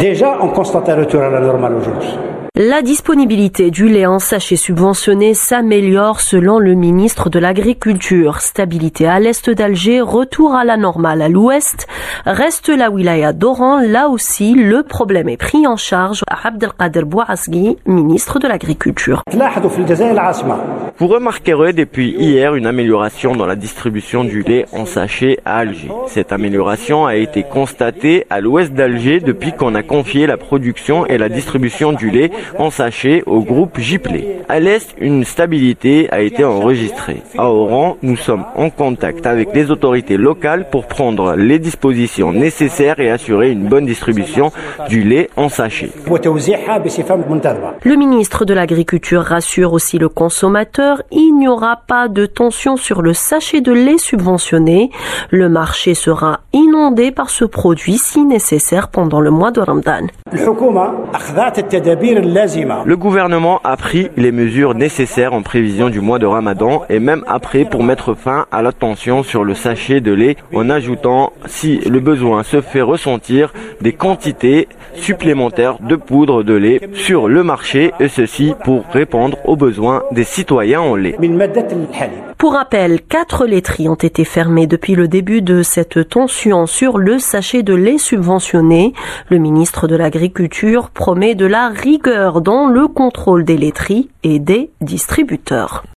Déjà, on constate un retour à la normale aujourd'hui. La disponibilité du lait en sachet subventionné s'améliore selon le ministre de l'Agriculture. Stabilité à l'est d'Alger, retour à la normale à l'ouest. Reste la wilaya d'Oran, là aussi le problème est pris en charge. Abdelkader Bouazghi, ministre de l'Agriculture. Vous remarquerez depuis hier une amélioration dans la distribution du lait en sachet à Alger. Cette amélioration a été constatée à l'ouest d'Alger depuis qu'on a confié la production et la distribution du lait en sachet au groupe Gipley. À l'est, une stabilité a été enregistrée. À Oran, nous sommes en contact avec les autorités locales pour prendre les dispositions nécessaires et assurer une bonne distribution du lait en sachet. Le ministre de l'Agriculture rassure aussi le consommateur, il n'y aura pas de tension sur le sachet de lait subventionné. Le marché sera inondé par ce produit si nécessaire pendant le mois de Ramadan. Le gouvernement a pris les mesures nécessaires en prévision du mois de Ramadan et même après pour mettre fin à la tension sur le sachet de lait en ajoutant, si le besoin se fait ressentir, des quantités supplémentaires de poudre de lait sur le marché et ceci pour répondre aux besoins des citoyens en lait. Pour rappel, 4 laiteries ont été fermées depuis le début de cette tension sur le sachet de lait subventionné. Le ministre de l'Agriculture promet de la rigueur dans le contrôle des laiteries et des distributeurs.